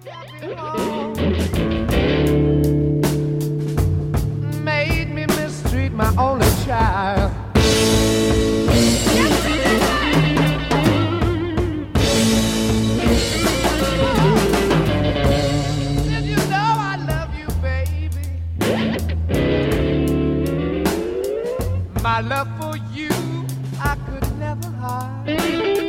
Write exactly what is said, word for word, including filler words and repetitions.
Made me mistreat my only child. Did you know I love you, baby? My love for you I could never hide.